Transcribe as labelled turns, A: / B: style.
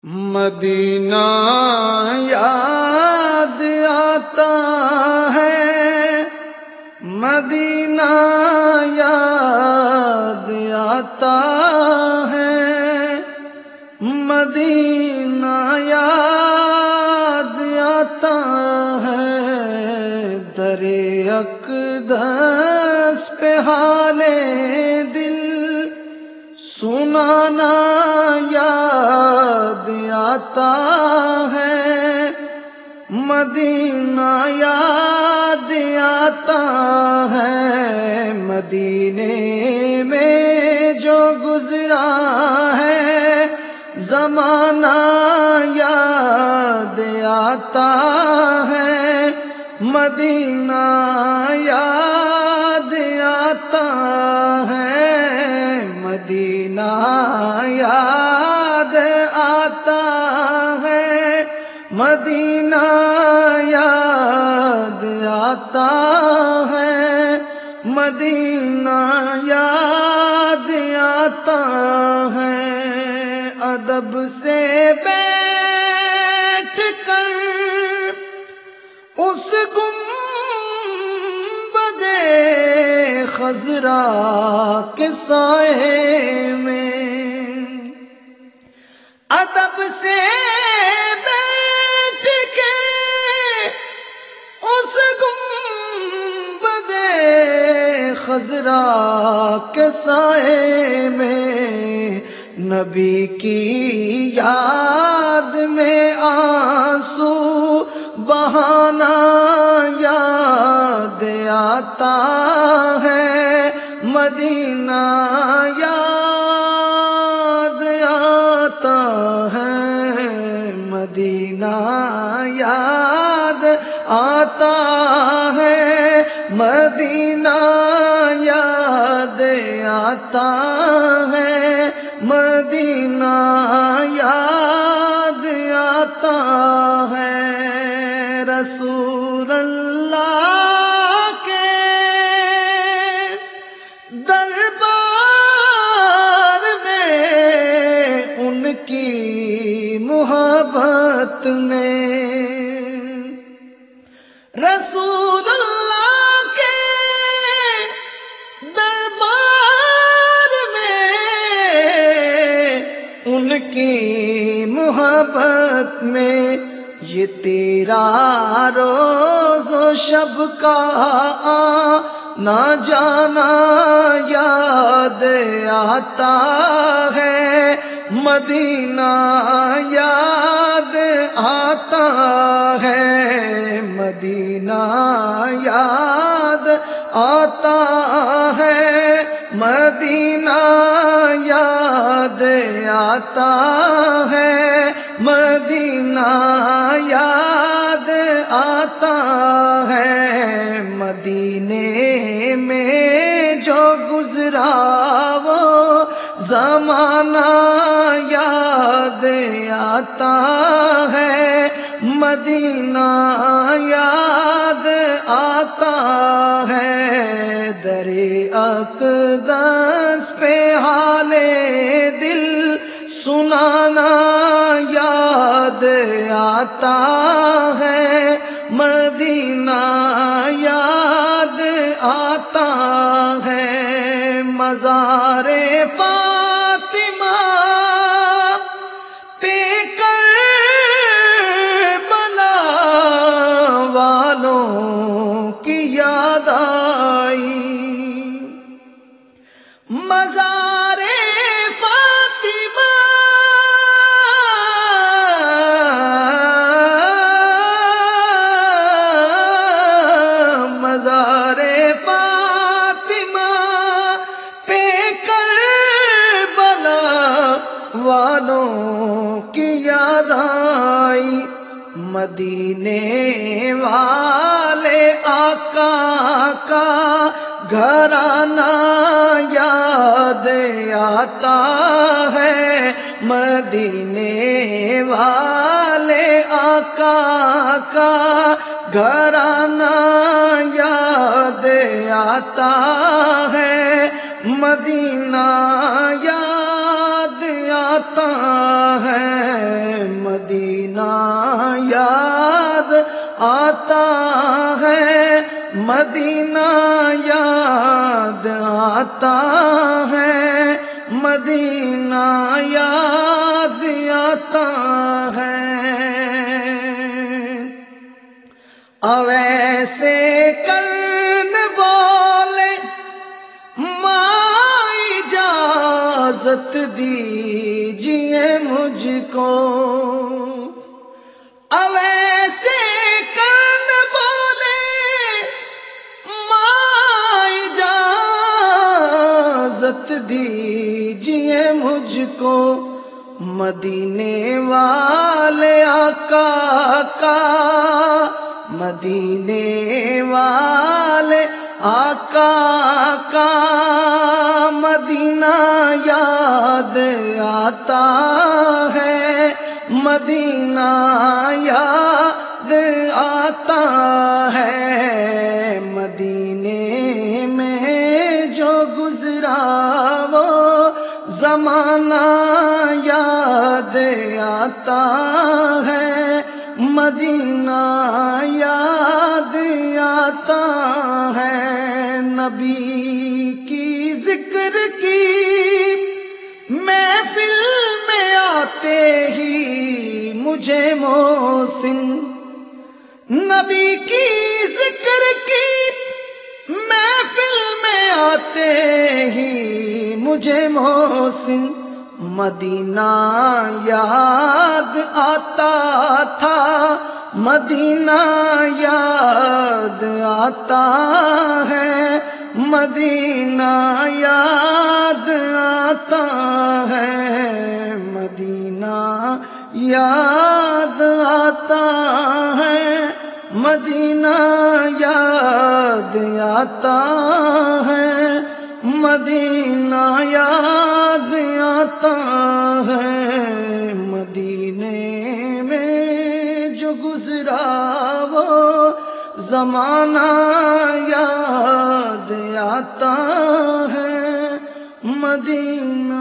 A: مدینہ یاد آتا ہے، مدینہ یاد آتا ہے، مدینہ یاد آتا ہے، در اقدس پہ حال دل سنانا یاد آتا ہے، مدینہ یاد آتا ہے، مدینے میں جو گزرا ہے زمانہ یاد آتا ہے، مدینہ یاد آتا ہے، مدینہ یاد آتا ہے، مدینہ یاد آتا ہے، مدینہ یاد آتا ہے، ادب سے بیٹھ کر اس گنبد خضرا کے سائے میں، ادب سے بیٹھ کے اس گنبد خضرا کے سائے میں، نبی کی یاد میں آنسو بہانا یاد آتا ہے، مدینہ یاد آتا ہے، مدینہ یاد آتا ہے، مدینہ یاد آتا ہے، مدینہ یاد آتا ہے، رسول اللہ کے دربار میں ان کی محبت میں، رسول اللہ کے دربار میں ان کی محبت میں، یہ تیرا روز و شب کا آنا جانا یاد آتا ہے، مدینہ یاد آتا ہے، مدینہ یاد آتا ہے، مدینہ یاد آتا ہے، مدینہ یاد آتا ہے، مدینے میں جو گزرا وہ زمانہ یاد آتا ہے، مدینہ یاد آتا ہے، در اقدس پہ حال دل سنانا یاد آتا ہے، مدینہ یاد آتا ہے، مزار فاطمہ پہ کربلا والوں کی یاد آئی، مزار والوں کی یاد آئی، مدینے والے آقا کا گھرانہ یاد آتا ہے، مدینے والے آقا کا گھرانہ یاد آتا ہے، مدینہ یاد آتا ہے، مدینہ یاد آتا ہے، مدینہ یاد آتا ہے، مدینہ یاد آتا ہے۔ اویسے کرن بولے ماں اجازت دیجئے مجھ کو، اویسے کرن بولے ماں اجازت دیجئے مجھ کو، مدینے والے آقا کا، مدینے والے آقا کا مدینہ یاد آتا ہے، مدینہ یاد آتا ہے۔ مدینے میں جو گزرا وہ زمانہ یاد آتا ہے، مدینہ یاد آتا ہے۔ نبی کی ذکر کی محفل میں آتے ہی مجھے محسن، نبی کی ذکر کی محفل میں آتے ہی مجھے محسن، مدینہ یاد آتا تھا، مدینہ یاد آتا ہے، مدینہ یاد آتا ہے، مدینہ یاد آتا ہے، مدینہ یاد آتا ہے، مدینہ یاد آتا ہے۔ مدینے میں جو گزرا وہ زمانہ یاد آتا ہے، مدینہ